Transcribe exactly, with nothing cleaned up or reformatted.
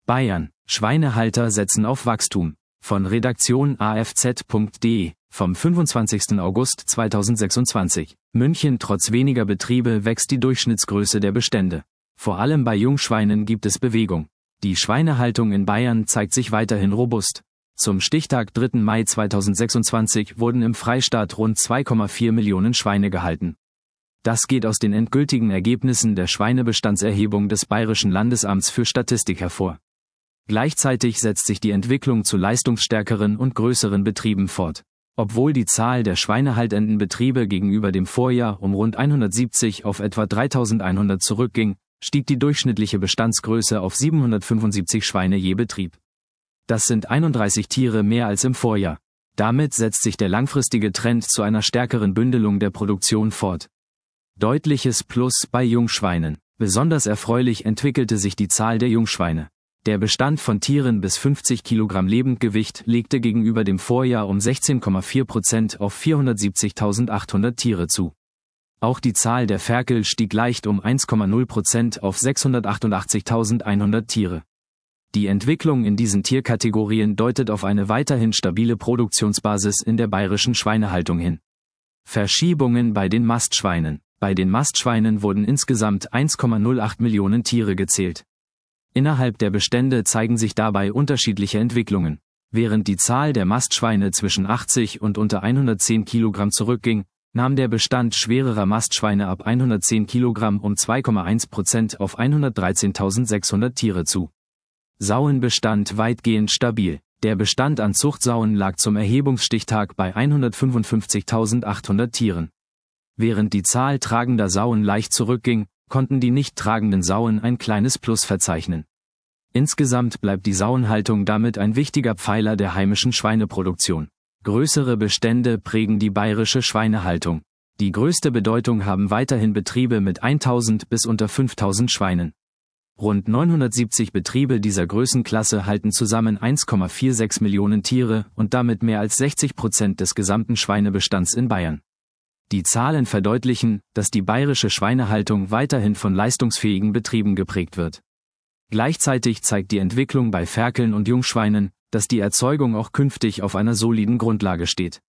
Bayern: Schweinehalter setzen auf Wachstum. Von Redaktion A F Z punkt de vom fünfundzwanzigsten August zweitausendsechsundzwanzig. München: Trotz weniger Betriebe wächst die Durchschnittsgröße der Bestände. Vor allem bei Jungschweinen gibt es Bewegung. Die Schweinehaltung in Bayern zeigt sich weiterhin robust. Zum Stichtag dritten Mai zweitausendsechsundzwanzig wurden im Freistaat rund zwei Komma vier Millionen Schweine gehalten. Das geht aus den endgültigen Ergebnissen der Schweinebestandserhebung des Bayerischen Landesamts für Statistik hervor. Gleichzeitig setzt sich die Entwicklung zu leistungsstärkeren und größeren Betrieben fort. Obwohl die Zahl der schweinehaltenden Betriebe gegenüber dem Vorjahr um rund hundertsiebzig auf etwa dreitausendeinhundert zurückging, stieg die durchschnittliche Bestandsgröße auf siebenhundertfünfundsiebzig Schweine je Betrieb. Das sind einunddreißig Tiere mehr als im Vorjahr. Damit setzt sich der langfristige Trend zu einer stärkeren Bündelung der Produktion fort. Deutliches Plus bei Jungschweinen. Besonders erfreulich entwickelte sich die Zahl der Jungschweine. Der Bestand von Tieren bis fünfzig Kilogramm Lebendgewicht legte gegenüber dem Vorjahr um sechzehn Komma vier Prozent auf vierhundertsiebzigtausendachthundert Tiere zu. Auch die Zahl der Ferkel stieg leicht um eins Komma null Prozent auf sechshundertachtundachtzigtausendeinhundert Tiere. Die Entwicklung in diesen Tierkategorien deutet auf eine weiterhin stabile Produktionsbasis in der bayerischen Schweinehaltung hin. Verschiebungen bei den Mastschweinen. Bei den Mastschweinen wurden insgesamt eins Komma null acht Millionen Tiere gezählt. Innerhalb der Bestände zeigen sich dabei unterschiedliche Entwicklungen. Während die Zahl der Mastschweine zwischen achtzig und unter hundertzehn Kilogramm zurückging, nahm der Bestand schwererer Mastschweine ab hundertzehn Kilogramm um zwei Komma eins Prozent auf hundertdreizehntausendsechshundert Tiere zu. Sauenbestand weitgehend stabil. Der Bestand an Zuchtsauen lag zum Erhebungsstichtag bei hundertfünfundfünfzigtausendachthundert Tieren. Während die Zahl tragender Sauen leicht zurückging, konnten die nicht tragenden Sauen ein kleines Plus verzeichnen. Insgesamt bleibt die Sauenhaltung damit ein wichtiger Pfeiler der heimischen Schweineproduktion. Größere Bestände prägen die bayerische Schweinehaltung. Die größte Bedeutung haben weiterhin Betriebe mit tausend bis unter fünftausend Schweinen. Rund neunhundertsiebzig Betriebe dieser Größenklasse halten zusammen eins Komma sechsundvierzig Millionen Tiere und damit mehr als sechzig Prozent des gesamten Schweinebestands in Bayern. Die Zahlen verdeutlichen, dass die bayerische Schweinehaltung weiterhin von leistungsfähigen Betrieben geprägt wird. Gleichzeitig zeigt die Entwicklung bei Ferkeln und Jungschweinen, dass die Erzeugung auch künftig auf einer soliden Grundlage steht.